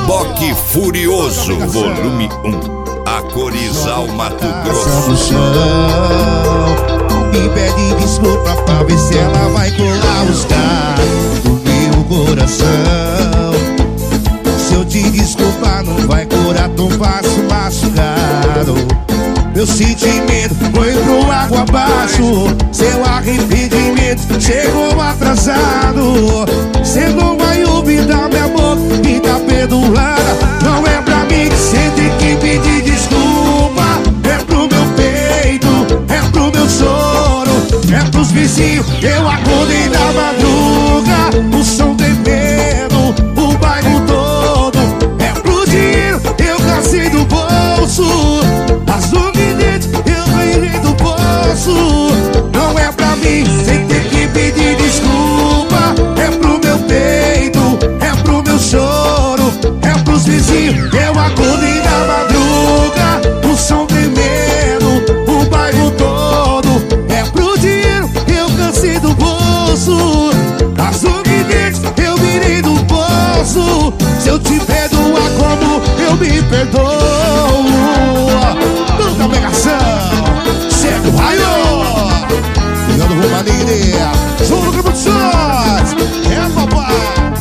Reboque Furioso, volume 1. A Corizal, Mato Grosso. No chão, me pede desculpa pra ver se ela vai colar os gatos do meu coração. Se eu te desculpar, não vai curar tão fácil machucado. Meu sentimento foi pro água abaixo. Seu arrependimento chegou atrasado. Cê não vai olvidar minha boca e tá perdoada. Não é pra mim que cê tem que pedir desculpa. É pro meu peito, é pro meu choro, é pros vizinhos. Eu acordei da madruga, o som tremendo, o bairro todo. É pro dinheiro, eu cansei do bolso. As novidades eu ganhei do bolso. Não é pra mim, sem ter que pedir desculpa. É pro meu peito, é pro meu choro, é pros vizinhos. Eu acordei na madruga, o som tremendo, o bairro todo. É pro dinheiro, eu cansei do bolso. As novidades eu virei do bolso. Se eu te perdoar, como eu me perdoo? Tanta pegação, segue o raio. Ligando rumo à alegria, som do Grupo de Sons. É papai.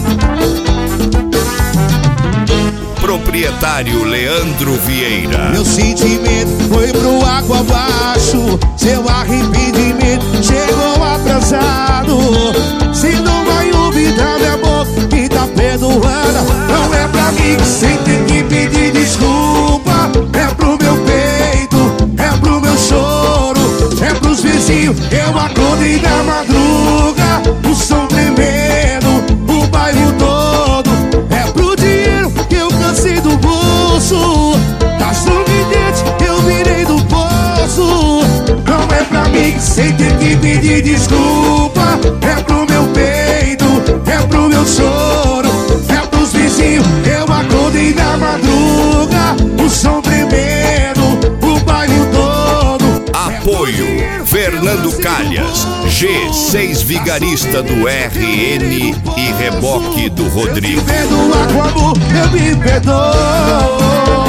Proprietário Leandro Vieira. Meu sentimento foi pro água abaixo. Seu arrependimento chegou atrasado. Se não vai olvidar minha boca que tá perdoada. Não é pra mim, sem ter que pedir desculpa. É pro meu peito, é pro meu choro, é pros vizinhos. Eu acordei na madruga, o som tremendo, o bairro todo. É pro dinheiro que eu cansei do bolso. Das novidades eu virei do bolso. Não é pra mim, sem ter que pedir desculpa. É pro meu peito, é pro meu choro, é pros vizinhos. Eu acordei na madruga, o som tremendo, o bairro todo. Apoio Fernando Calhas, G6 Vigarista do RN e Reboque do Rodrigo. Perdoa como eu me perdoo.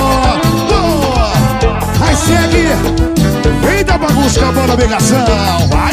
Aí segue, vem da bagunça, acabou a navegação. Vai.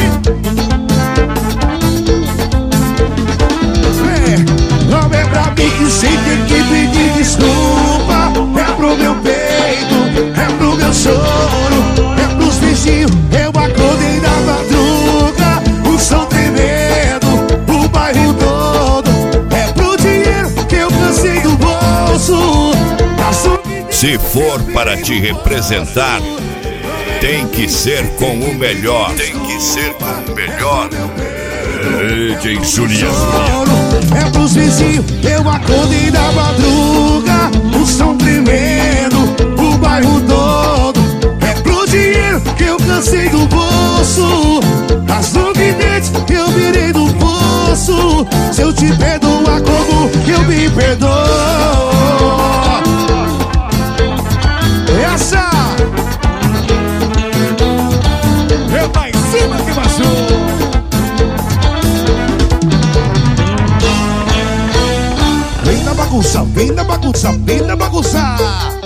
Não é pra mim, sem ter que pedir desculpa. É pro meu peito, é pro meu choro, é pros vizinhos. Eu acordei na madruga, o som tremendo, o bairro todo. É pro dinheiro que eu cansei do bolso. Se for para te representar, tem que ser com o melhor. Tem que ser com o melhor. Quem Julia? É pros vizinhos, eu acordei na madruga, o som tremendo, o bairro todo. É pro dinheiro que eu cansei do bolso. As novidades eu virei do bolso. Se eu te perdoar, como eu me perdoo? Essa eu tá em cima que baixou. Vem na bagunça, vem na bagunça, vem na bagunça.